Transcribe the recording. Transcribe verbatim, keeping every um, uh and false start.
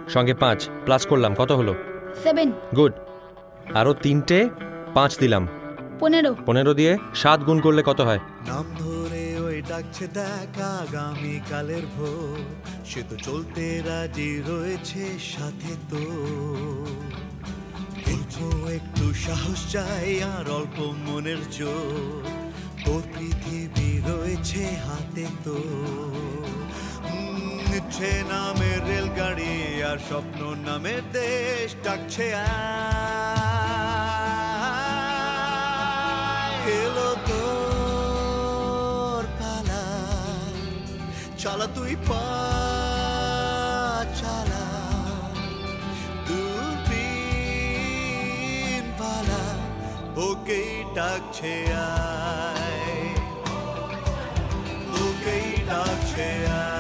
সঙ্গে পাঁচ প্লাস করলাম, কত হলো? সেভেন। গুড। আরও তিনটে পাঁচ দিলাম, পনেরো। পনেরো দিয়ে সাত গুণ করলে কত হয়? নাম ধরে ওই ডাকছে দেখ আগামী কালের ভোর, সে তো চলতে রাজি রয়েছে সাথে তো। অল্প একটু সাহস চাই আর অল্প মনের জোর, তোর পৃথিবী রয়েছে হাতে তো। নিচ্ছে নামের রেলগাড়ি আর স্বপ্ন নামের দেশ ডাকছে এলো তোর পালা, চালা তুই পা চালা, দূরবীন পালা ওকেই ডাকছে আয়, ওকেই ডাকছে আয়।